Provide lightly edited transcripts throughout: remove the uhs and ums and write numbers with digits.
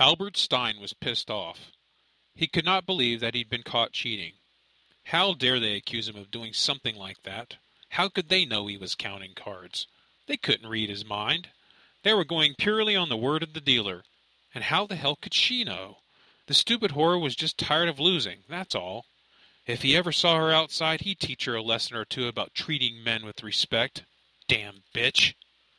Albert Stein was pissed off. He could not believe that he'd been caught cheating. How dare they accuse him of doing something like that? How could they know he was counting cards? They couldn't read his mind. They were going purely on the word of the dealer. And how the hell could she know? The stupid whore was just tired of losing, that's all. If he ever saw her outside, he'd teach her a lesson or two about treating men with respect. Damn bitch!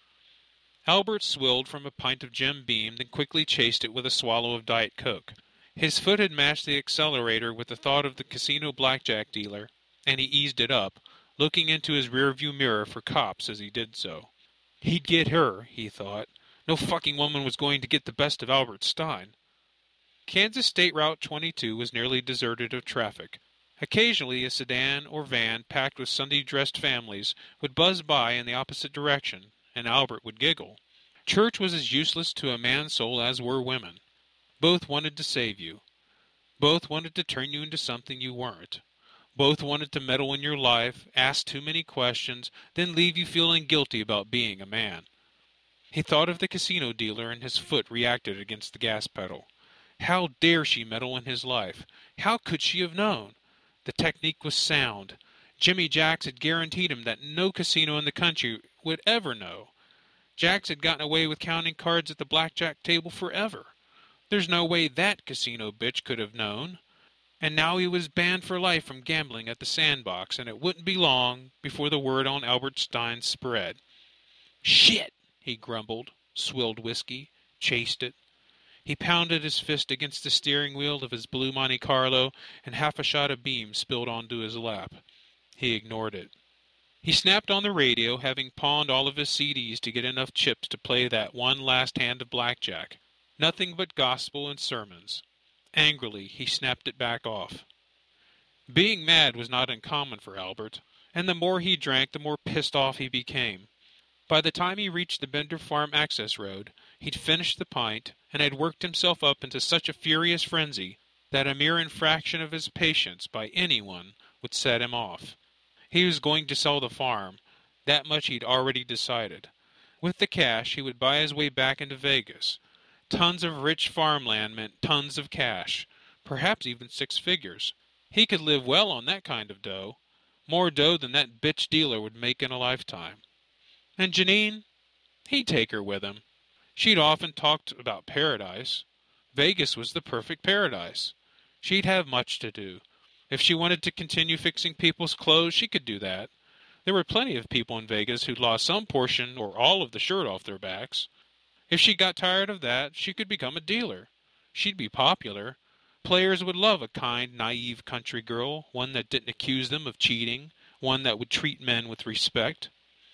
Albert swilled from a pint of Jim Beam, then quickly chased it with a swallow of Diet Coke. His foot had matched the accelerator with the thought of the casino blackjack dealer, and he eased it up, looking into his rearview mirror for cops as he did so. He'd get her, he thought. No fucking woman was going to get the best of Albert Stein. Kansas State Route 22 was nearly deserted of traffic. Occasionally a sedan or van packed with Sunday-dressed families would buzz by in the opposite direction, and Albert would giggle. Church was as useless to a man's soul as were women. Both wanted to save you. Both wanted to turn you into something you weren't. Both wanted to meddle in your life, ask too many questions, then leave you feeling guilty about being a man. He thought of the casino dealer, and his foot reacted against the gas pedal. How dare she meddle in his life? How could she have known? The technique was sound. Jimmy Jacks had guaranteed him that no casino in the country would ever know. Jacks had gotten away with counting cards at the blackjack table forever. There's no way that casino bitch could have known. And now he was banned for life from gambling at the Sandbox, and it wouldn't be long before the word on Albert Stein spread. Shit, he grumbled, swilled whiskey, chased it. He pounded his fist against the steering wheel of his blue Monte Carlo, and half a shot of Beam spilled onto his lap. He ignored it. He snapped on the radio, having pawned all of his CDs to get enough chips to play that one last hand of blackjack. Nothing but gospel and sermons. Angrily, he snapped it back off. Being mad was not uncommon for Albert, and the more he drank, the more pissed off he became. By the time he reached the Bender Farm access road, he'd finished the pint, and had worked himself up into such a furious frenzy that a mere infraction of his patience by anyone would set him off. He was going to sell the farm. That much he'd already decided. With the cash, he would buy his way back into Vegas. Tons of rich farmland meant tons of cash, perhaps even 6 figures. He could live well on that kind of dough, more dough than that bitch dealer would make in a lifetime. And Janine? He'd take her with him. She'd often talked about paradise. Vegas was the perfect paradise. She'd have much to do. If she wanted to continue fixing people's clothes, she could do that. There were plenty of people in Vegas who'd lost some portion or all of the shirt off their backs. If she got tired of that, she could become a dealer. She'd be popular. Players would love a kind, naive country girl, one that didn't accuse them of cheating, one that would treat men with respect.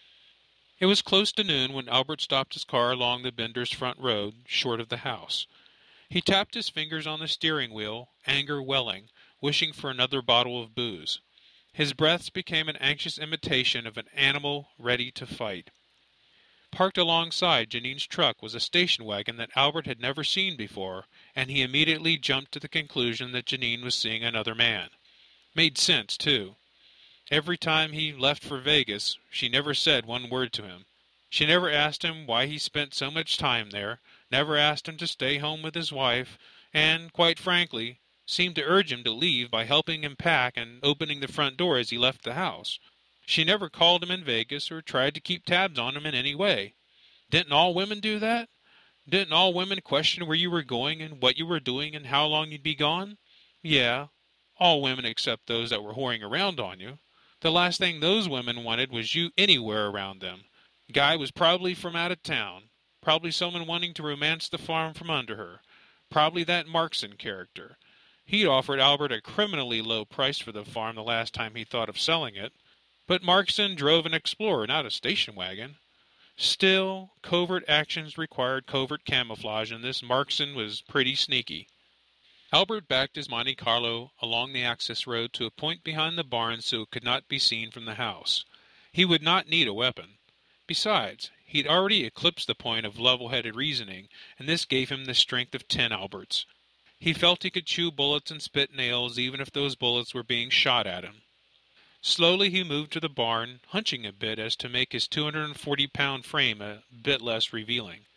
It was close to noon when Albert stopped his car along the Bender's front road, short of the house. He tapped his fingers on the steering wheel, anger welling, wishing for another bottle of booze. His breaths became an anxious imitation of an animal ready to fight. Parked alongside Janine's truck was a station wagon that Albert had never seen before, and he immediately jumped to the conclusion that Janine was seeing another man. Made sense, too. Every time he left for Vegas, she never said one word to him. She never asked him why he spent so much time there, never asked him to stay home with his wife, and, quite frankly, seemed to urge him to leave by helping him pack and opening the front door as he left the house. She never called him in Vegas or tried to keep tabs on him in any way. Didn't all women do that? Didn't all women question where you were going and what you were doing and how long you'd be gone? Yeah, all women except those that were whoring around on you. The last thing those women wanted was you anywhere around them. Guy was probably from out of town. Probably someone wanting to romance the farm from under her. Probably that Markson character. He'd offered Albert a criminally low price for the farm the last time he thought of selling it. But Markson drove an Explorer, not a station wagon. Still, covert actions required covert camouflage, and this Markson was pretty sneaky. Albert backed his Monte Carlo along the access road to a point behind the barn so it could not be seen from the house. He would not need a weapon. Besides, he'd already eclipsed the point of level-headed reasoning, and this gave him the strength of 10 Alberts. He felt he could chew bullets and spit nails even if those bullets were being shot at him. Slowly he moved to the barn, hunching a bit as to make his 240-pound frame a bit less revealing.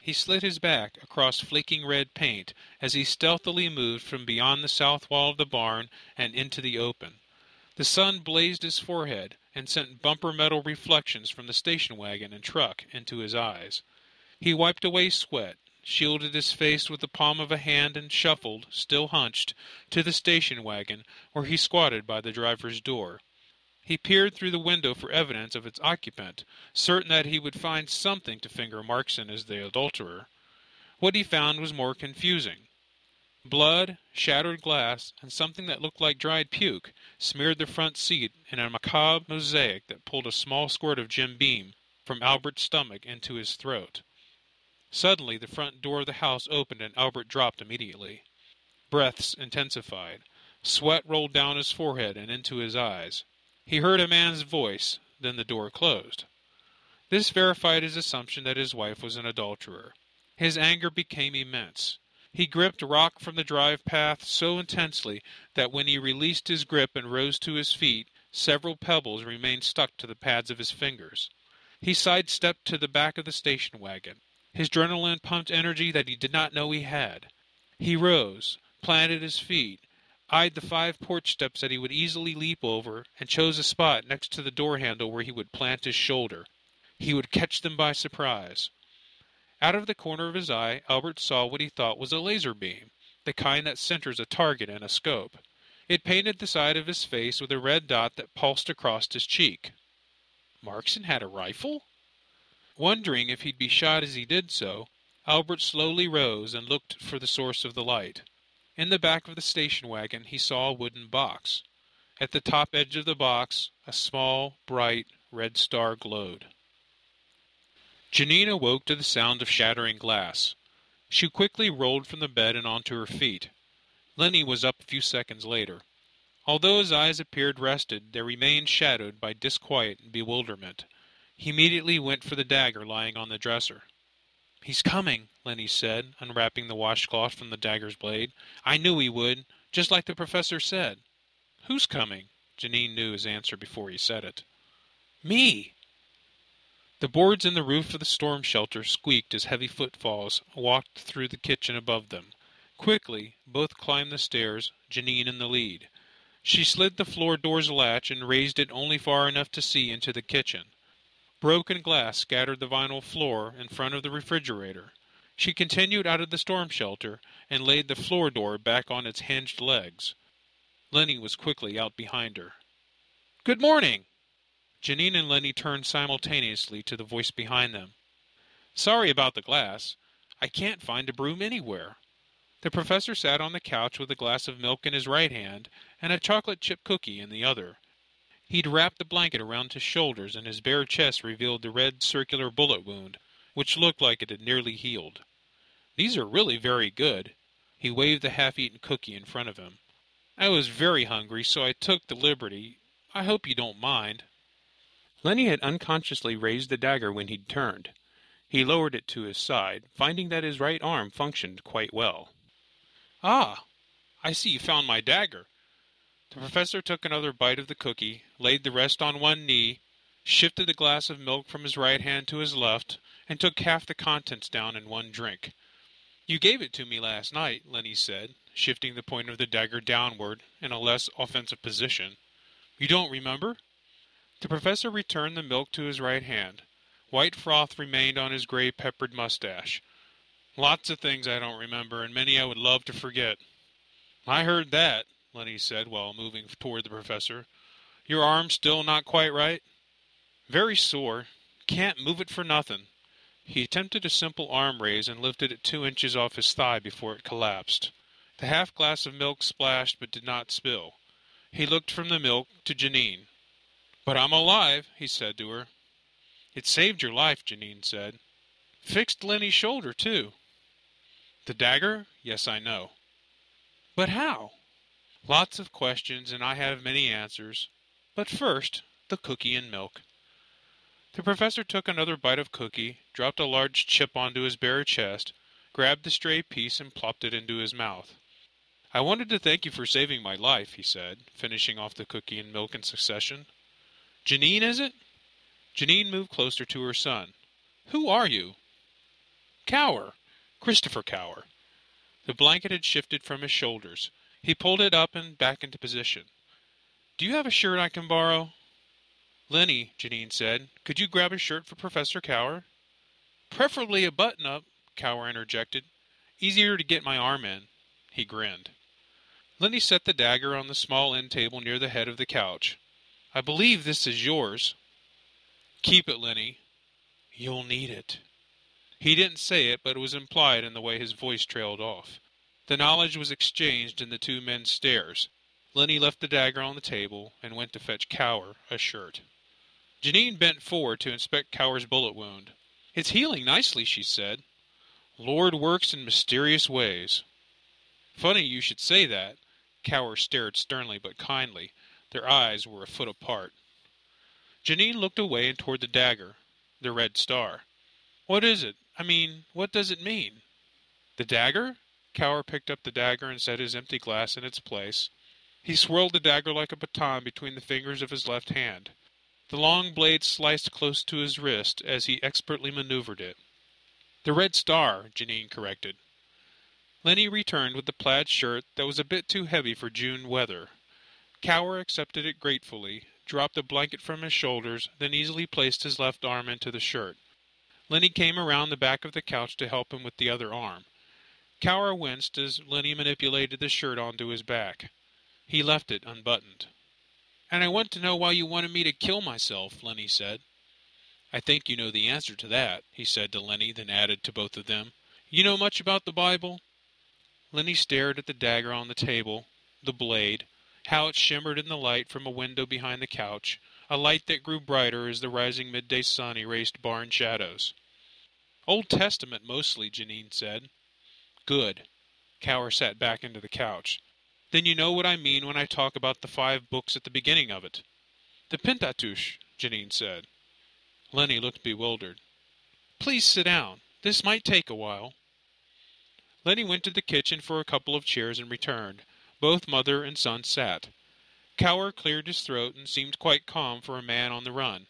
He slid his back across flaking red paint as he stealthily moved from beyond the south wall of the barn and into the open. The sun blazed his forehead and sent bumper metal reflections from the station wagon and truck into his eyes. He wiped away sweat, shielded his face with the palm of a hand, and shuffled, still hunched, to the station wagon, where he squatted by the driver's door. He peered through the window for evidence of its occupant, certain that he would find something to finger Markson as the adulterer. What he found was more confusing. Blood, shattered glass, and something that looked like dried puke smeared the front seat in a macabre mosaic that pulled a small squirt of Jim Beam from Albert's stomach into his throat. Suddenly the front door of the house opened and Albert dropped immediately. Breaths intensified. Sweat rolled down his forehead and into his eyes. He heard a man's voice, then the door closed. This verified his assumption that his wife was an adulterer. His anger became immense. He gripped rock from the drive path so intensely that when he released his grip and rose to his feet, several pebbles remained stuck to the pads of his fingers. He sidestepped to the back of the station wagon. His adrenaline pumped energy that he did not know he had. He rose, planted his feet, eyed the 5 porch steps that he would easily leap over, and chose a spot next to the door handle where he would plant his shoulder. He would catch them by surprise. Out of the corner of his eye, Albert saw what he thought was a laser beam, the kind that centers a target in a scope. It painted the side of his face with a red dot that pulsed across his cheek. Markson had a rifle? Wondering if he'd be shot as he did so, Albert slowly rose and looked for the source of the light. In the back of the station wagon he saw a wooden box. At the top edge of the box, a small, bright, red star glowed. Janine awoke to the sound of shattering glass. She quickly rolled from the bed and onto her feet. Lenny was up a few seconds later. Although his eyes appeared rested, they remained shadowed by disquiet and bewilderment. He immediately went for the dagger lying on the dresser. "He's coming," Lenny said, unwrapping the washcloth from the dagger's blade. "I knew he would, just like the professor said." "Who's coming?" Janine knew his answer before he said it. "Me!" The boards in the roof of the storm shelter squeaked as heavy footfalls walked through the kitchen above them. Quickly, both climbed the stairs, Janine in the lead. She slid the floor door's latch and raised it only far enough to see into the kitchen. Broken glass scattered the vinyl floor in front of the refrigerator. She continued out of the storm shelter and laid the floor door back on its hinged legs. Lenny was quickly out behind her. "Good morning!" Janine and Lenny turned simultaneously to the voice behind them. "Sorry about the glass. I can't find a broom anywhere." The professor sat on the couch with a glass of milk in his right hand and a chocolate chip cookie in the other. He'd wrapped the blanket around his shoulders, and his bare chest revealed the red circular bullet wound, which looked like it had nearly healed. "These are really very good." He waved the half-eaten cookie in front of him. "I was very hungry, so I took the liberty. I hope you don't mind." Lenny had unconsciously raised the dagger when he'd turned. He lowered it to his side, finding that his right arm functioned quite well. "Ah, I see you found my dagger." The professor took another bite of the cookie, laid the rest on one knee, shifted the glass of milk from his right hand to his left, and took half the contents down in one drink. "You gave it to me last night," Lenny said, shifting the point of the dagger downward in a less offensive position. "You don't remember?" The professor returned the milk to his right hand. White froth remained on his gray-peppered mustache. "Lots of things I don't remember, and many I would love to forget." "I heard that," Lenny said while moving toward the professor. "Your arm still not quite right?" "Very sore. Can't move it for nothing." He attempted a simple arm raise and lifted it 2 inches off his thigh before it collapsed. The half glass of milk splashed but did not spill. He looked from the milk to Janine. "But I'm alive," he said to her. "It saved your life," Janine said. "Fixed Lenny's shoulder, too." "The dagger? Yes, I know." "But how?" "Lots of questions, and I have many answers. But first, the cookie and milk." The professor took another bite of cookie, dropped a large chip onto his bare chest, grabbed the stray piece and plopped it into his mouth. "I wanted to thank you for saving my life," he said, finishing off the cookie and milk in succession. "Janine, is it?" Janine moved closer to her son. "Who are you?" Cower. Christopher Cower. The blanket had shifted from his shoulders. He pulled it up and back into position. Do you have a shirt I can borrow? Lenny, Janine said, could you grab a shirt for Professor Cower? Preferably a button-up, Cower interjected. Easier to get my arm in. He grinned. Lenny set the dagger on the small end table near the head of the couch. I believe this is yours. Keep it, Lenny. You'll need it. He didn't say it, but it was implied in the way his voice trailed off. The knowledge was exchanged in the two men's stares. Lenny left the dagger on the table and went to fetch Cower a shirt. Janine bent forward to inspect Cower's bullet wound. It's healing nicely, she said. Lord works in mysterious ways. Funny you should say that. Cower stared sternly but kindly. Their eyes were a foot apart. Janine looked away and toward the dagger, the red star. What is it? What does it mean? The dagger? Cower picked up the dagger and set his empty glass in its place. He swirled the dagger like a baton between the fingers of his left hand. The long blade sliced close to his wrist as he expertly maneuvered it. The red star, Janine corrected. Lenny returned with the plaid shirt that was a bit too heavy for June weather. Cower accepted it gratefully, dropped the blanket from his shoulders, then easily placed his left arm into the shirt. Lenny came around the back of the couch to help him with the other arm. Cower winced as Lenny manipulated the shirt onto his back. He left it unbuttoned. And I want to know why you wanted me to kill myself, Lenny said. I think you know the answer to that, he said to Lenny, then added to both of them. You know much about the Bible? Lenny stared at the dagger on the table, the blade, how it shimmered in the light from a window behind the couch, a light that grew brighter as the rising midday sun erased barn shadows. Old Testament mostly, Janine said. Good. Cower sat back into the couch. Then you know what I mean when I talk about the 5 books at the beginning of it. The Pentateuch, Janine said. Lenny looked bewildered. Please sit down. This might take a while. Lenny went to the kitchen for a couple of chairs and returned. Both mother and son sat. Cower cleared his throat and seemed quite calm for a man on the run.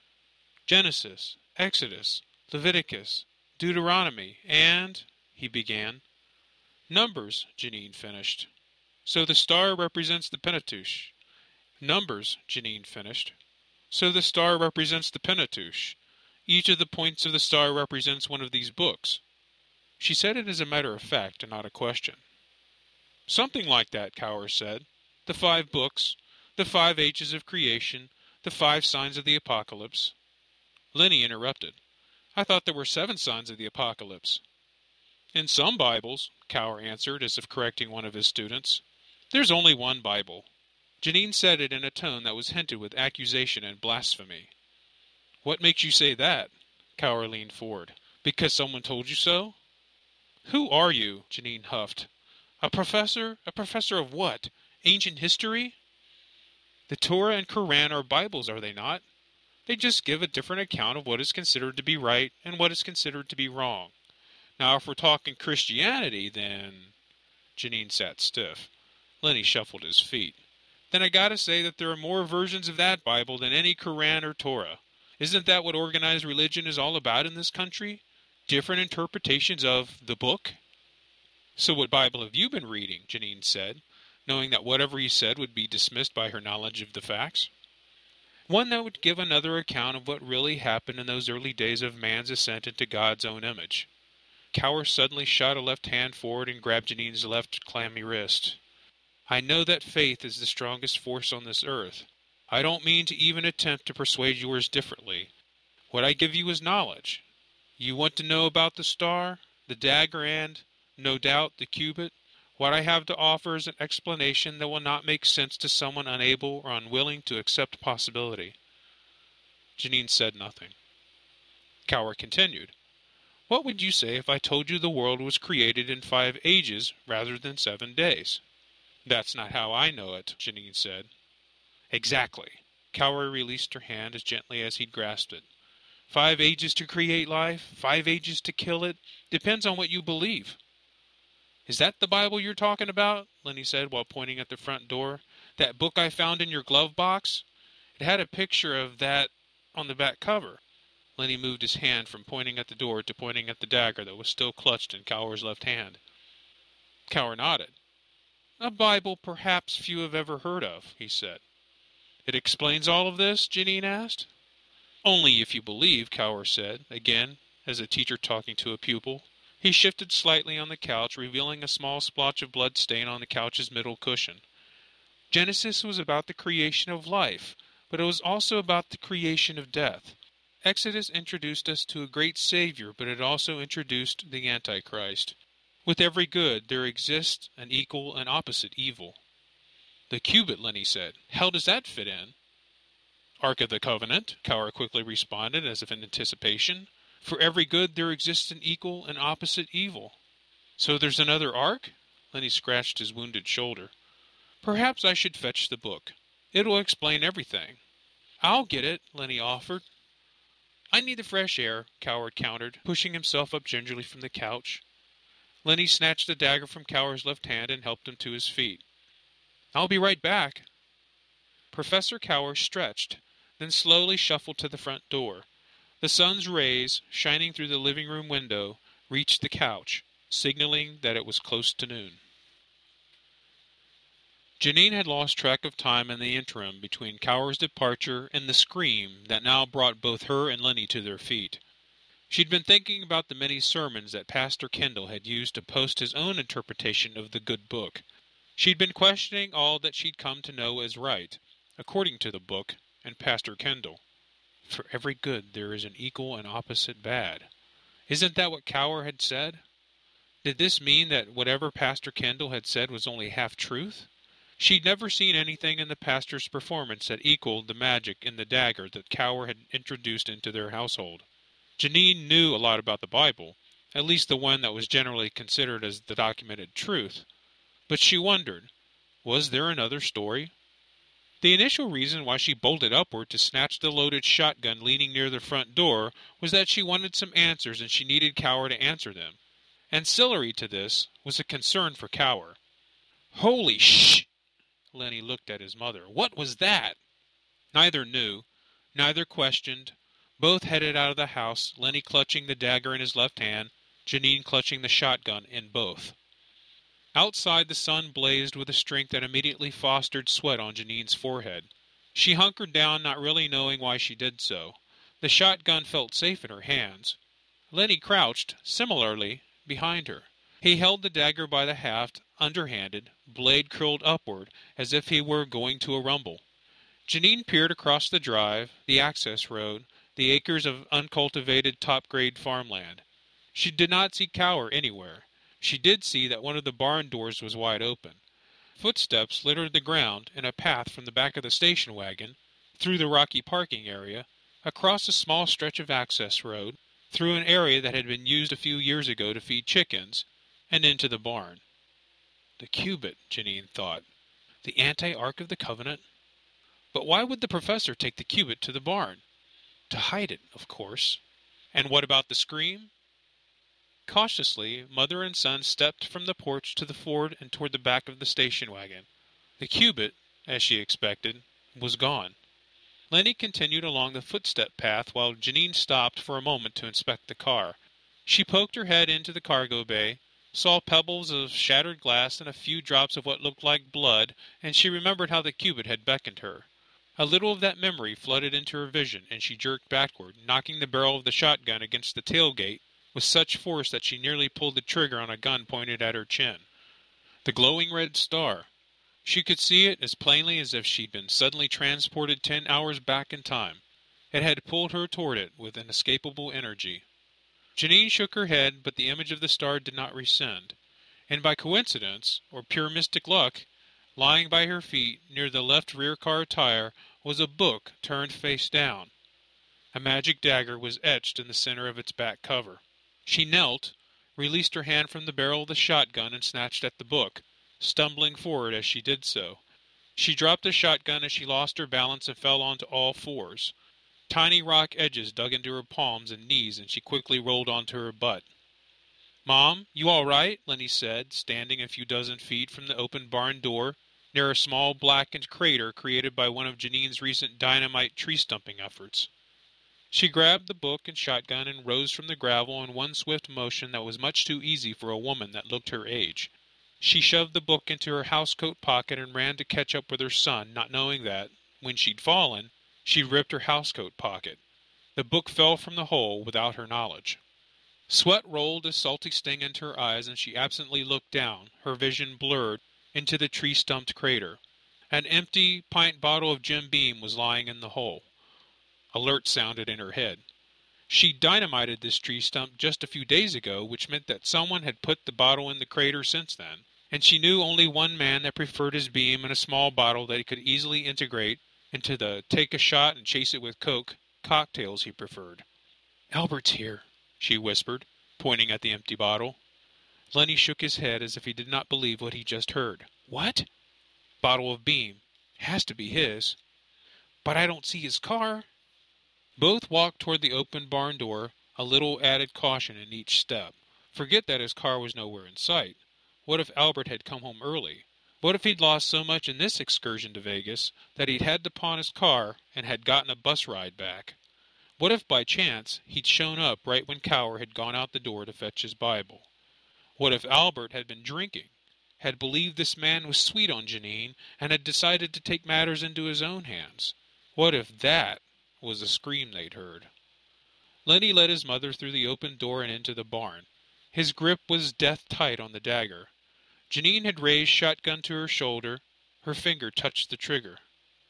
Genesis, Exodus, Leviticus, Deuteronomy, and... he began. Numbers, Janine finished. So the star represents the Pentateuch. Numbers, Janine finished. So the star represents the Pentateuch. Each of the points of the star represents one of these books. She said it as a matter of fact and not a question. Something like that, Cower said. The 5 books, the 5 ages of creation, the 5 signs of the apocalypse. Lenny interrupted. I thought there were 7 signs of the apocalypse. In some Bibles, Cower answered, as if correcting one of his students. There's only one Bible. Janine said it in a tone that was hinted with accusation and blasphemy. What makes you say that? Cower leaned forward. Because someone told you so? Who are you? Janine huffed. A professor? A professor of what? Ancient history? The Torah and Quran are Bibles, are they not? They just give a different account of what is considered to be right and what is considered to be wrong. Now, if we're talking Christianity, then... Janine sat stiff. Lenny shuffled his feet. Then I gotta say that there are more versions of that Bible than any Quran or Torah. Isn't that what organized religion is all about in this country? Different interpretations of the book? So what Bible have you been reading? Janine said, knowing that whatever he said would be dismissed by her knowledge of the facts. One that would give another account of what really happened in those early days of man's ascent into God's own image. Cower suddenly shot a left hand forward and grabbed Janine's left clammy wrist. I know that faith is the strongest force on this earth. I don't mean to even attempt to persuade yours differently. What I give you is knowledge. You want to know about the star, the dagger, and, no doubt, the cubit? What I have to offer is an explanation that will not make sense to someone unable or unwilling to accept possibility. Janine said nothing. Cower continued. What would you say if I told you the world was created in 5 ages rather than 7 days? That's not how I know it, Janine said. Exactly. Cower released her hand as gently as he'd grasped it. 5 ages to create life, 5 ages to kill it. Depends on what you believe. Is that the Bible you're talking about? Lenny said while pointing at the front door. That book I found in your glove box? It had a picture of that on the back cover. Lenny moved his hand from pointing at the door to pointing at the dagger that was still clutched in Cower's left hand. Cower nodded. "A Bible perhaps few have ever heard of," he said. "It explains all of this?" Janine asked. "Only if you believe," Cower said, again, as a teacher talking to a pupil. He shifted slightly on the couch, revealing a small splotch of blood stain on the couch's middle cushion. Genesis was about the creation of life, but it was also about the creation of death. Exodus introduced us to a great Savior, but it also introduced the Antichrist. With every good, there exists an equal and opposite evil. "The cubit," Lenny said. "How does that fit in?" "Ark of the Covenant," Cower quickly responded, as if in anticipation. "For every good, there exists an equal and opposite evil." "So there's another ark?" Lenny scratched his wounded shoulder. "Perhaps I should fetch the book. It'll explain everything." "I'll get it," Lenny offered. "I need the fresh air," Cower countered, pushing himself up gingerly from the couch. Lenny snatched the dagger from Cower's left hand and helped him to his feet. "I'll be right back." Professor Cower stretched, then slowly shuffled to the front door. The sun's rays, shining through the living room window, reached the couch, signaling that it was close to noon. Janine had lost track of time in the interim between Cower's departure and the scream that now brought both her and Lenny to their feet. She'd been thinking about the many sermons that Pastor Kendall had used to post his own interpretation of the good book. She'd been questioning all that she'd come to know as right, according to the book and Pastor Kendall. For every good there is an equal and opposite bad. Isn't that what Cower had said? Did this mean that whatever Pastor Kendall had said was only half-truth? She'd never seen anything in the pastor's performance that equaled the magic in the dagger that Cower had introduced into their household. Janine knew a lot about the Bible, at least the one that was generally considered as the documented truth. But she wondered, was there another story? The initial reason why she bolted upward to snatch the loaded shotgun leaning near the front door was that she wanted some answers and she needed Cower to answer them. Ancillary to this was a concern for Cower. "Holy sh!" Lenny looked at his mother. "What was that?" Neither knew. Neither questioned. Both headed out of the house, Lenny clutching the dagger in his left hand, Janine clutching the shotgun in both. Outside, the sun blazed with a strength that immediately fostered sweat on Janine's forehead. She hunkered down, not really knowing why she did so. The shotgun felt safe in her hands. Lenny crouched, similarly, behind her. He held the dagger by the haft, underhanded, blade curled upward, as if he were going to a rumble. Janine peered across the drive, the access road, the acres of uncultivated top-grade farmland. She did not see Cower anywhere. She did see that one of the barn doors was wide open. Footsteps littered the ground, and a path from the back of the station wagon, through the rocky parking area, across a small stretch of access road, through an area that had been used a few years ago to feed chickens, and into the barn. The cubit, Janine thought. The anti-Ark of the Covenant? But why would the professor take the cubit to the barn? To hide it, of course. And what about the scream? Cautiously, mother and son stepped from the porch to the Ford and toward the back of the station wagon. The cubit, as she expected, was gone. Lenny continued along the footstep path while Janine stopped for a moment to inspect the car. She poked her head into the cargo bay, saw pebbles of shattered glass and a few drops of what looked like blood, and she remembered how the cubit had beckoned her. A little of that memory flooded into her vision, and she jerked backward, knocking the barrel of the shotgun against the tailgate with such force that she nearly pulled the trigger on a gun pointed at her chin. The glowing red star. She could see it as plainly as if she'd been suddenly transported 10 hours back in time. It had pulled her toward it with inescapable energy. Janine shook her head, but the image of the star did not rescind. And by coincidence, or pure mystic luck, lying by her feet, near the left rear car tire, was a book turned face down. A magic dagger was etched in the center of its back cover. She knelt, released her hand from the barrel of the shotgun, and snatched at the book, stumbling forward as she did so. She dropped the shotgun as she lost her balance and fell onto all fours. Tiny rock edges dug into her palms and knees, and she quickly rolled onto her butt. "Mom, you all right?" Lenny said, standing a few dozen feet from the open barn door, near a small blackened crater created by one of Janine's recent dynamite tree-stumping efforts. She grabbed the book and shotgun and rose from the gravel in one swift motion that was much too easy for a woman that looked her age. She shoved the book into her housecoat pocket and ran to catch up with her son, not knowing that, when she'd fallen, she'd ripped her housecoat pocket. The book fell from the hole without her knowledge. Sweat rolled a salty sting into her eyes, and she absently looked down, her vision blurred, into the tree-stumped crater. An empty pint bottle of Jim Beam was lying in the hole. Alert sounded in her head. She'd dynamited this tree stump just a few days ago, which meant that someone had put the bottle in the crater since then, and she knew only one man that preferred his beam in a small bottle that he could easily integrate into the take-a-shot-and-chase-it-with-Coke cocktails he preferred. "Albert's here," she whispered, pointing at the empty bottle. Lenny shook his head as if he did not believe what he just heard. "What?" "Bottle of Beam. Has to be his." "But I don't see his car." Both walked toward the open barn door, a little added caution in each step. Forget that his car was nowhere in sight. What if Albert had come home early? What if he'd lost so much in this excursion to Vegas that he'd had to pawn his car and had gotten a bus ride back? What if, by chance, he'd shown up right when Cower had gone out the door to fetch his Bible? What if Albert had been drinking, had believed this man was sweet on Janine, and had decided to take matters into his own hands? What if that was the scream they'd heard? Lenny led his mother through the open door and into the barn. His grip was death-tight on the dagger. Janine had raised shotgun to her shoulder. Her finger touched the trigger.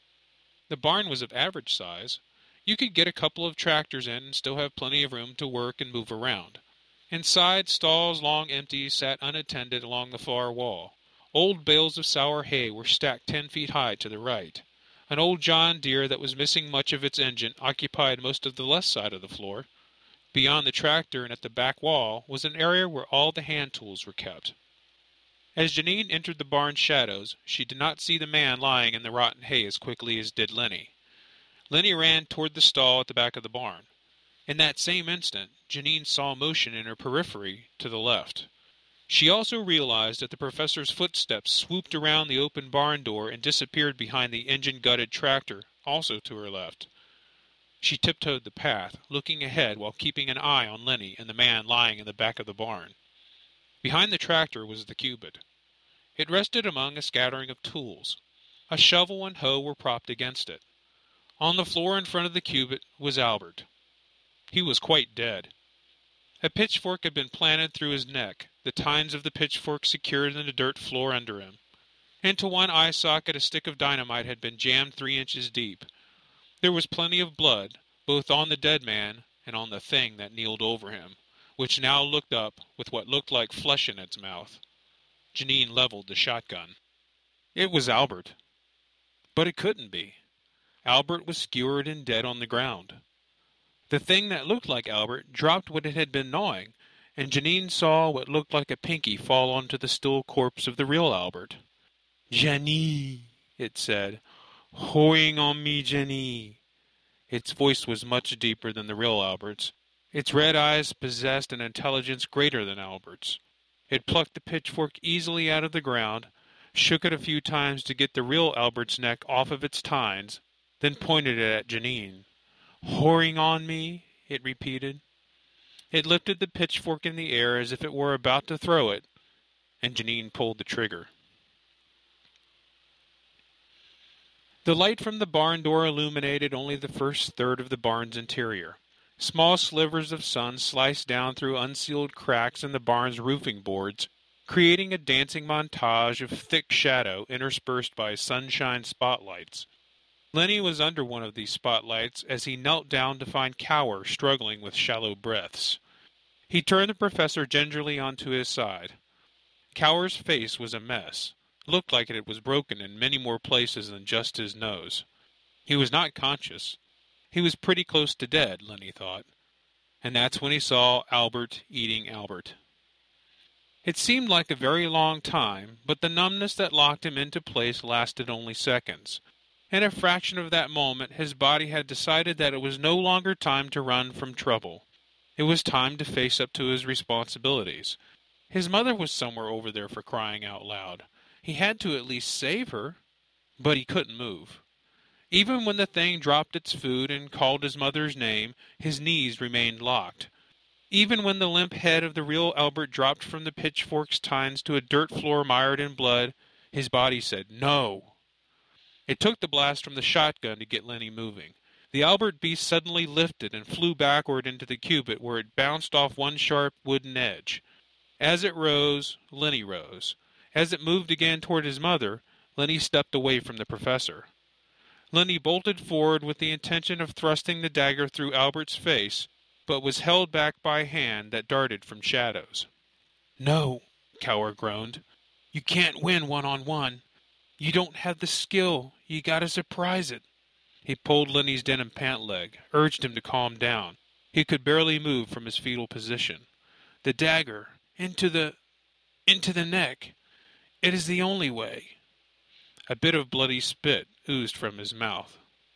The barn was of average size. You could get a couple of tractors in and still have plenty of room to work and move around. Inside, stalls long empty sat unattended along the far wall. Old bales of sour hay were stacked 10 feet high to the right. An old John Deere that was missing much of its engine occupied most of the left side of the floor. Beyond the tractor and at the back wall was an area where all the hand tools were kept. As Janine entered the barn's shadows, she did not see the man lying in the rotten hay as quickly as did Lenny. Lenny ran toward the stall at the back of the barn. In that same instant, Janine saw motion in her periphery to the left. She also realized that the professor's footsteps swooped around the open barn door and disappeared behind the engine-gutted tractor, also to her left. She tiptoed the path, looking ahead while keeping an eye on Lenny and the man lying in the back of the barn. Behind the tractor was the Cubit. It rested among a scattering of tools. A shovel and hoe were propped against it. On the floor in front of the Cubit was Albert. He was quite dead. A pitchfork had been planted through his neck, the tines of the pitchfork secured in the dirt floor under him. Into one eye socket a stick of dynamite had been jammed 3 inches deep. There was plenty of blood, both on the dead man and on the thing that kneeled over him, which now looked up with what looked like flesh in its mouth. Janine leveled the shotgun. It was Albert. But it couldn't be. Albert was skewered and dead on the ground. The thing that looked like Albert dropped what it had been gnawing, and Janine saw what looked like a pinky fall onto the still corpse of the real Albert. "Janine," it said. "Hoing on me, Janine." Its voice was much deeper than the real Albert's. Its red eyes possessed an intelligence greater than Albert's. It plucked the pitchfork easily out of the ground, shook it a few times to get the real Albert's neck off of its tines, then pointed it at Janine. "Whoring on me," it repeated. It lifted the pitchfork in the air as if it were about to throw it, and Janine pulled the trigger. The light from the barn door illuminated only the first third of the barn's interior. Small slivers of sun sliced down through unsealed cracks in the barn's roofing boards, creating a dancing montage of thick shadow interspersed by sunshine spotlights. Lenny was under one of these spotlights as he knelt down to find Cower struggling with shallow breaths. He turned the professor gingerly onto his side. Cower's face was a mess. Looked like it was broken in many more places than just his nose. He was not conscious. He was pretty close to dead, Lenny thought. And that's when he saw Albert eating Albert. It seemed like a very long time, but the numbness that locked him into place lasted only seconds. In a fraction of that moment, his body had decided that it was no longer time to run from trouble. It was time to face up to his responsibilities. His mother was somewhere over there, for crying out loud. He had to at least save her, but he couldn't move. Even when the thing dropped its food and called his mother's name, his knees remained locked. Even when the limp head of the real Albert dropped from the pitchfork's tines to a dirt floor mired in blood, his body said, "No!" It took the blast from the shotgun to get Lenny moving. The Albert beast suddenly lifted and flew backward into the cubit, where it bounced off one sharp wooden edge. As it rose, Lenny rose. As it moved again toward his mother, Lenny stepped away from the professor. Lenny bolted forward with the intention of thrusting the dagger through Albert's face, but was held back by a hand that darted from shadows. "No," Cower groaned. "You can't win one-on-one. You don't have the skill. You gotta surprise it." He pulled Lenny's denim pant leg, urged him to calm down. He could barely move from his fetal position. "The dagger, into the neck. It is the only way." A bit of bloody spit oozed from his mouth.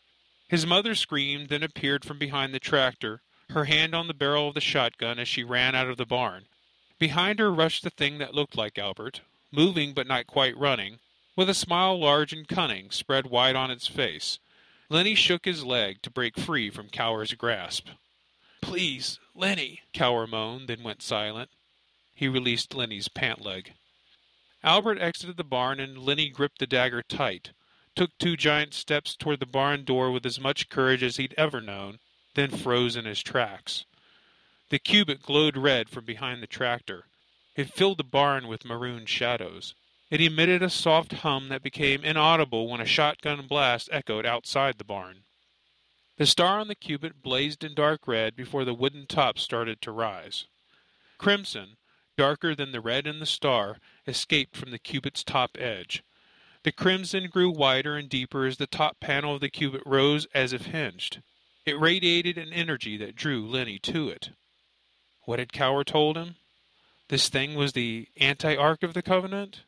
His mother screamed, then appeared from behind the tractor, her hand on the barrel of the shotgun as she ran out of the barn. Behind her rushed the thing that looked like Albert, moving but not quite running, with a smile large and cunning spread wide on its face. Lenny shook his leg to break free from Cower's grasp. "Please, Lenny," Cower moaned, then went silent. He released Lenny's pant leg. Albert exited the barn, and Lenny gripped the dagger tight, took 2 giant steps toward the barn door with as much courage as he'd ever known, then froze in his tracks. The cubit glowed red from behind the tractor. It filled the barn with maroon shadows. It emitted a soft hum that became inaudible when a shotgun blast echoed outside the barn. The star on the cubit blazed in dark red before the wooden top started to rise. Crimson, darker than the red in the star, escaped from the cubit's top edge. The crimson grew wider and deeper as the top panel of the cubit rose as if hinged. It radiated an energy that drew Lenny to it. What had Cower told him? This thing was the anti-ark of the Covenant?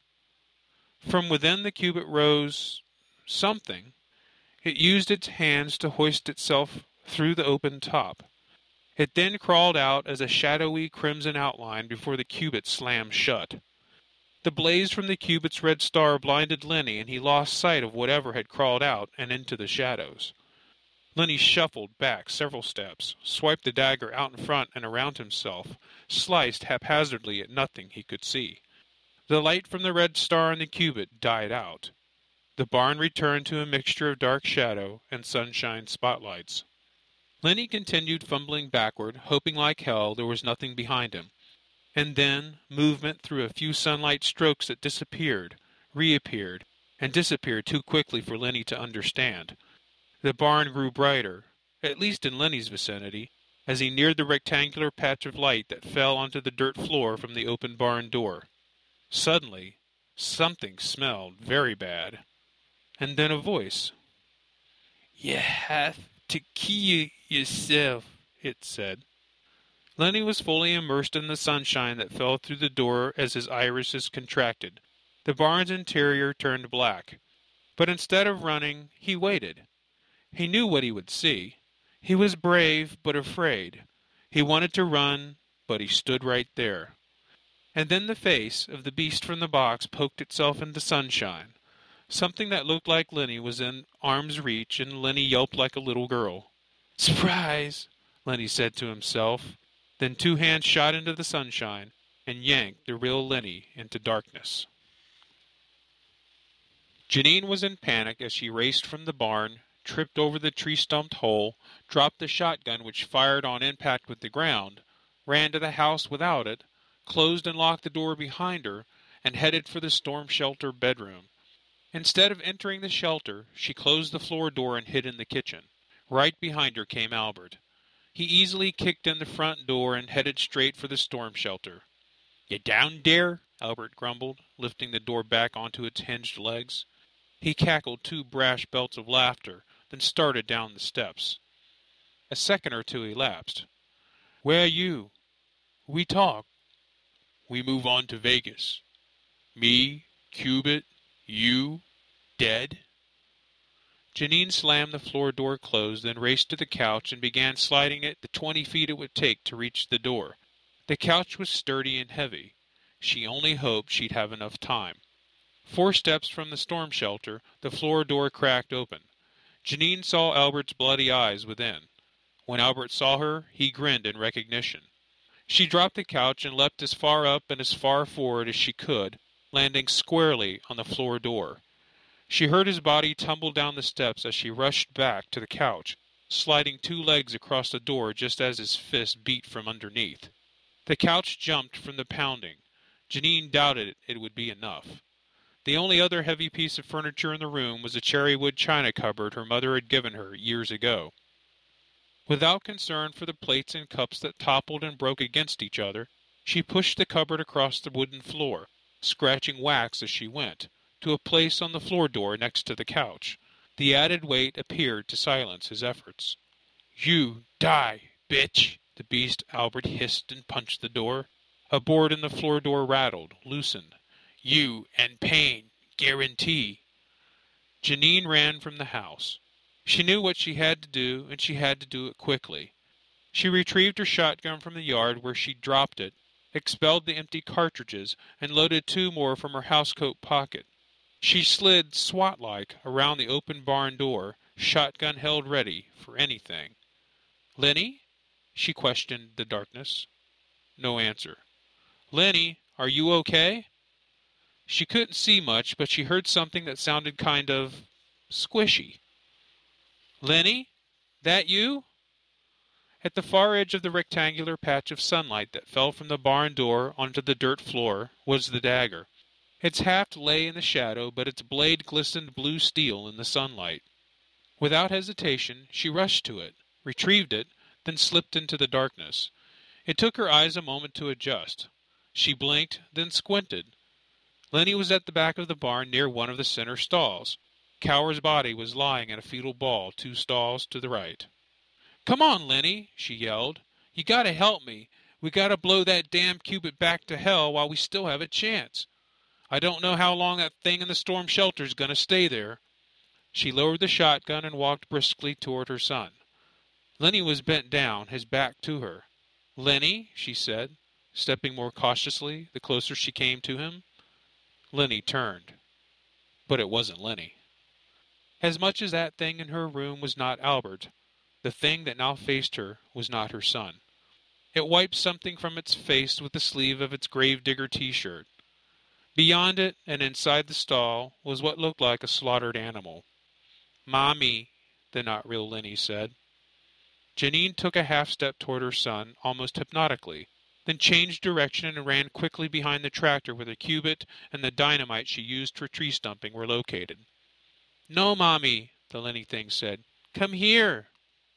From within the cubit rose something. It used its hands to hoist itself through the open top. It then crawled out as a shadowy crimson outline before the cubit slammed shut. The blaze from the cubit's red star blinded Lenny, and he lost sight of whatever had crawled out and into the shadows. Lenny shuffled back several steps, swiped the dagger out in front and around himself, sliced haphazardly at nothing he could see. The light from the red star on the cubit died out. The barn returned to a mixture of dark shadow and sunshine spotlights. Lenny continued fumbling backward, hoping like hell there was nothing behind him. And then movement through a few sunlight strokes that disappeared, reappeared, and disappeared too quickly for Lenny to understand. The barn grew brighter, at least in Lenny's vicinity, as he neared the rectangular patch of light that fell onto the dirt floor from the open barn door. Suddenly, something smelled very bad. And then a voice. "You have to kill yourself," it said. Lenny was fully immersed in the sunshine that fell through the door as his irises contracted. The barn's interior turned black. But instead of running, he waited. He knew what he would see. He was brave, but afraid. He wanted to run, but he stood right there. And then the face of the beast from the box poked itself in the sunshine. Something that looked like Lenny was in arm's reach, and Lenny yelped like a little girl. "Surprise!" Lenny said to himself. Then 2 hands shot into the sunshine and yanked the real Lenny into darkness. Janine was in panic as she raced from the barn, tripped over the tree-stumped hole, dropped the shotgun which fired on impact with the ground, ran to the house without it, closed and locked the door behind her, and headed for the storm shelter bedroom. Instead of entering the shelter, she closed the floor door and hid in the kitchen. Right behind her came Albert. He easily kicked in the front door and headed straight for the storm shelter. "You down there?" Albert grumbled, lifting the door back onto its hinged legs. He cackled 2 brash belts of laughter, then started down the steps. A second or 2 elapsed. "Where are you?" "We talk." "We move on to Vegas. Me, Cubit, you, dead?" Janine slammed the floor door closed, then raced to the couch and began sliding it the 20 feet it would take to reach the door. The couch was sturdy and heavy. She only hoped she'd have enough time. 4 steps from the storm shelter, the floor door cracked open. Janine saw Albert's bloody eyes within. When Albert saw her, he grinned in recognition. She dropped the couch and leapt as far up and as far forward as she could, landing squarely on the floor door. She heard his body tumble down the steps as she rushed back to the couch, sliding 2 legs across the door just as his fist beat from underneath. The couch jumped from the pounding. Janine doubted it would be enough. The only other heavy piece of furniture in the room was a cherrywood china cupboard her mother had given her years ago. Without concern for the plates and cups that toppled and broke against each other, she pushed the cupboard across the wooden floor, scratching wax as she went, to a place on the floor door next to the couch. The added weight appeared to silence his efforts. "You die, bitch!" the beast Albert hissed and punched the door. A board in the floor door rattled, loosened. "You and pain, guarantee." Janine ran from the house. She knew what she had to do, and she had to do it quickly. She retrieved her shotgun from the yard where she'd dropped it, expelled the empty cartridges, and loaded 2 more from her housecoat pocket. She slid, SWAT-like, around the open barn door, shotgun held ready for anything. "Lenny?" she questioned the darkness. No answer. "Lenny, are you okay?" She couldn't see much, but she heard something that sounded kind of squishy. "Lenny? That you?" At the far edge of the rectangular patch of sunlight that fell from the barn door onto the dirt floor was the dagger. Its haft lay in the shadow, but its blade glistened blue steel in the sunlight. Without hesitation, she rushed to it, retrieved it, then slipped into the darkness. It took her eyes a moment to adjust. She blinked, then squinted. Lenny was at the back of the barn near one of the center stalls. Cower's body was lying in a fetal ball 2 stalls to the right. "Come on, Lenny," she yelled. "You gotta help me. We gotta blow that damn Cubit back to hell while we still have a chance. I don't know how long that thing in the storm shelter's gonna stay there." She lowered the shotgun and walked briskly toward her son. Lenny was bent down, his back to her. "Lenny," she said, stepping more cautiously the closer she came to him. Lenny turned. But it wasn't Lenny. As much as that thing in her room was not Albert, the thing that now faced her was not her son. It wiped something from its face with the sleeve of its gravedigger T-shirt. Beyond it, and inside the stall, was what looked like a slaughtered animal. "Mommy," the not real Lenny said. Janine took a half-step toward her son, almost hypnotically, then changed direction and ran quickly behind the tractor where the Cubit and the dynamite she used for tree stumping were located. "No, Mommy," the Lenny thing said. "Come here."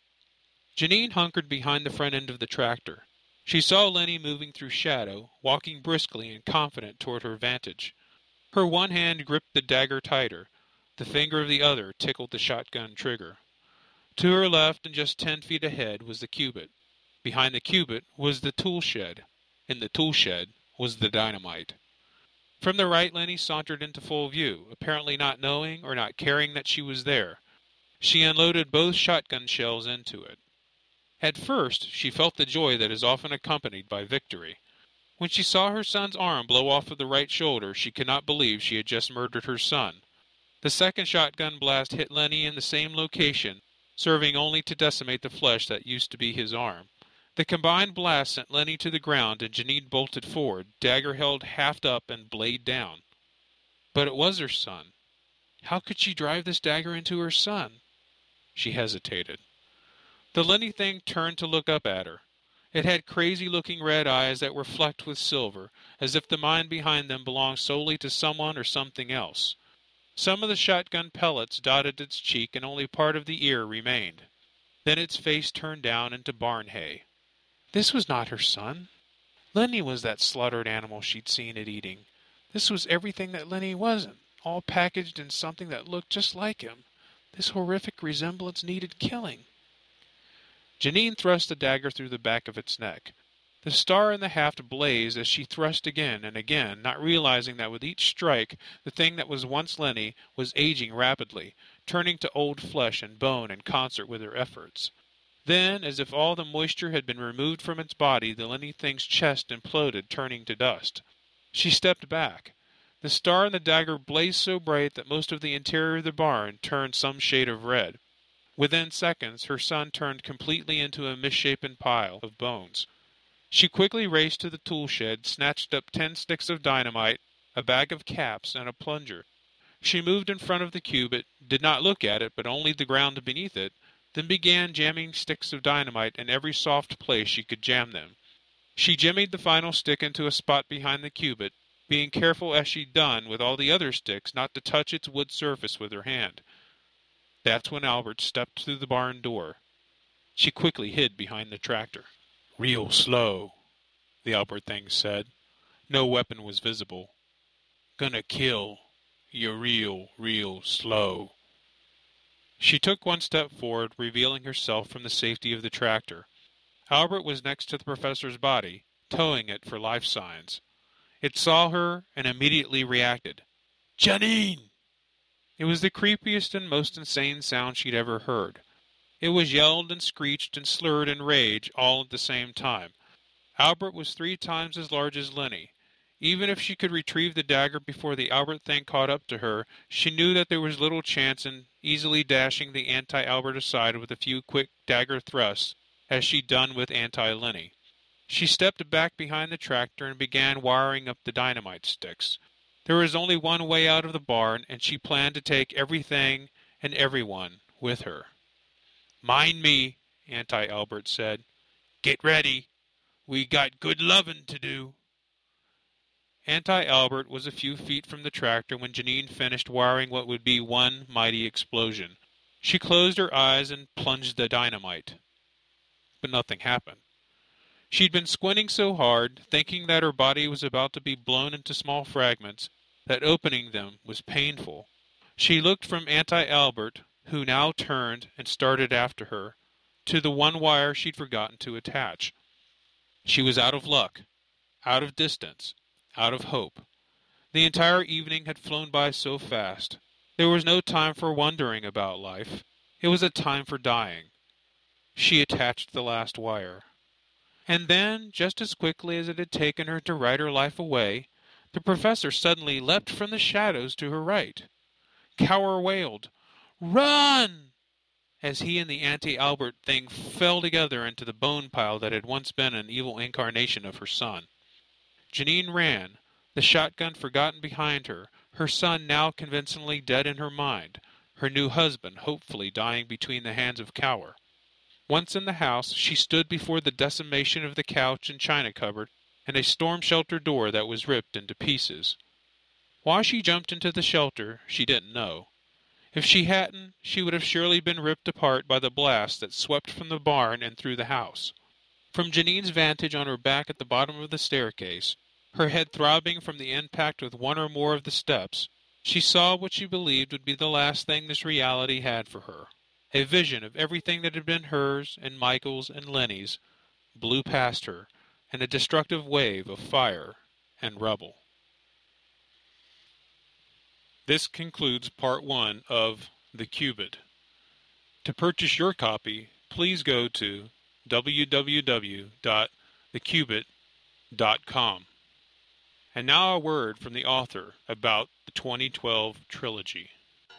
Janine hunkered behind the front end of the tractor. She saw Lenny moving through shadow, walking briskly and confident toward her vantage. Her one hand gripped the dagger tighter. The finger of the other tickled the shotgun trigger. To her left and just 10 feet ahead was the Cubit. Behind the Cubit was the tool shed. In the tool shed was the dynamite. From the right, Lenny sauntered into full view, apparently not knowing or not caring that she was there. She unloaded both shotgun shells into it. At first, she felt the joy that is often accompanied by victory. When she saw her son's arm blow off of the right shoulder, she could not believe she had just murdered her son. The second shotgun blast hit Lenny in the same location, serving only to decimate the flesh that used to be his arm. The combined blast sent Lenny to the ground, and Janine bolted forward, dagger held haft up and blade down. But it was her son. How could she drive this dagger into her son? She hesitated. The Lenny thing turned to look up at her. It had crazy-looking red eyes that were flecked with silver, as if the mind behind them belonged solely to someone or something else. Some of the shotgun pellets dotted its cheek, and only part of the ear remained. Then its face turned down into barn hay. This was not her son. Lenny was that slaughtered animal she'd seen it eating. This was everything that Lenny wasn't, all packaged in something that looked just like him. This horrific resemblance needed killing. Janine thrust the dagger through the back of its neck. The star in the haft blazed as she thrust again and again, not realizing that with each strike, the thing that was once Lenny was aging rapidly, turning to old flesh and bone in concert with her efforts. Then, as if all the moisture had been removed from its body, the Lenny thing's chest imploded, turning to dust. She stepped back. The star and the dagger blazed so bright that most of the interior of the barn turned some shade of red. Within seconds, her son turned completely into a misshapen pile of bones. She quickly raced to the tool shed, snatched up 10 sticks of dynamite, a bag of caps, and a plunger. She moved in front of the cubit, did not look at it, but only the ground beneath it, then began jamming sticks of dynamite in every soft place she could jam them. She jimmied the final stick into a spot behind the cubit, being careful as she'd done with all the other sticks not to touch its wood surface with her hand. That's when Albert stepped through the barn door. She quickly hid behind the tractor. "Real slow," the Albert thing said. No weapon was visible. "Gonna kill you real slow." She took one step forward, revealing herself from the safety of the tractor. Albert was next to the professor's body, towing it for life signs. It saw her and immediately reacted. "Janine!" It was the creepiest and most insane sound she'd ever heard. It was yelled and screeched and slurred in rage all at the same time. Albert was 3 times as large as Lenny. Even if she could retrieve the dagger before the Albert thing caught up to her, she knew that there was little chance in easily dashing the anti-Albert aside with a few quick dagger thrusts, as she'd done with anti-Lenny. She stepped back behind the tractor and began wiring up the dynamite sticks. There was only one way out of the barn, and she planned to take everything and everyone with her. "Mind me," Anti-Albert said. "Get ready. We got good lovin' to do." Anti-Albert was a few feet from the tractor when Janine finished wiring what would be one mighty explosion. She closed her eyes and plunged the dynamite. But nothing happened. She'd been squinting so hard, thinking that her body was about to be blown into small fragments, that opening them was painful. She looked from Anti-Albert, who now turned and started after her, to the one wire she'd forgotten to attach. She was out of luck, out of distance, out of hope. The entire evening had flown by so fast. There was no time for wondering about life. It was a time for dying. She attached the last wire. And then, just as quickly as it had taken her to write her life away, the professor suddenly leapt from the shadows to her right. Cower wailed, "Run!" as he and the Anti-Albert thing fell together into the bone pile that had once been an evil incarnation of her son. Janine ran, the shotgun forgotten behind her, her son now convincingly dead in her mind, her new husband hopefully dying between the hands of Cower. Once in the house, she stood before the decimation of the couch and china cupboard and a storm shelter door that was ripped into pieces. Why she jumped into the shelter, she didn't know. If she hadn't, she would have surely been ripped apart by the blast that swept from the barn and through the house. From Janine's vantage on her back at the bottom of the staircase, her head throbbing from the impact with one or more of the steps, she saw what she believed would be the last thing this reality had for her. A vision of everything that had been hers and Michael's and Lenny's blew past her in a destructive wave of fire and rubble. This concludes part 1 of The Cubit. To purchase your copy, please go to www.thecubit.com. And now a word from the author about the 2012 trilogy.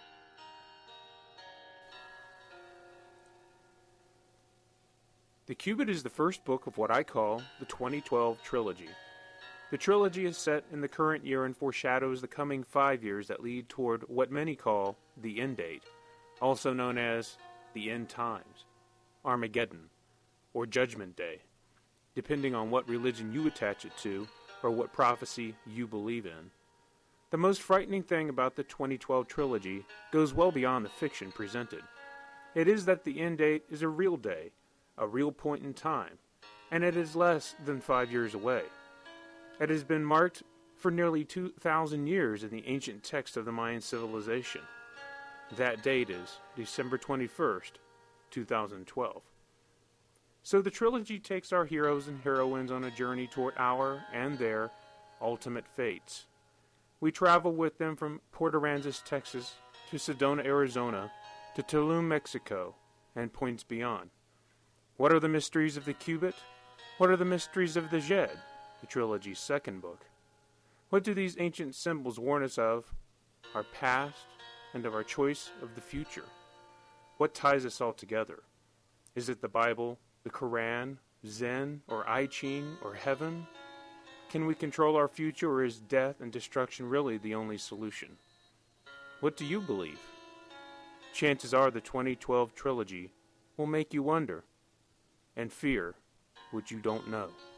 The Cubit is the first book of what I call the 2012 trilogy. The trilogy is set in the current year and foreshadows the coming 5 years that lead toward what many call the end date, also known as the end times, Armageddon, or Judgment Day, depending on what religion you attach it to or what prophecy you believe in. The most frightening thing about the 2012 trilogy goes well beyond the fiction presented. It is that the end date is a real day, a real point in time, and it is less than 5 years away. It has been marked for nearly 2,000 years in the ancient text of the Mayan civilization. That date is December 21st, 2012. So the trilogy takes our heroes and heroines on a journey toward our and their ultimate fates. We travel with them from Port Aransas, Texas, to Sedona, Arizona, to Tulum, Mexico, and points beyond. What are the mysteries of the Cubit? What are the mysteries of the Djed, the trilogy's second book? What do these ancient symbols warn us of our past and of our choice of the future? What ties us all together? Is it the Bible, the Quran, Zen, or I Ching, or heaven? Can we control our future, or is death and destruction really the only solution? What do you believe? Chances are the 2012 trilogy will make you wonder and fear what you don't know.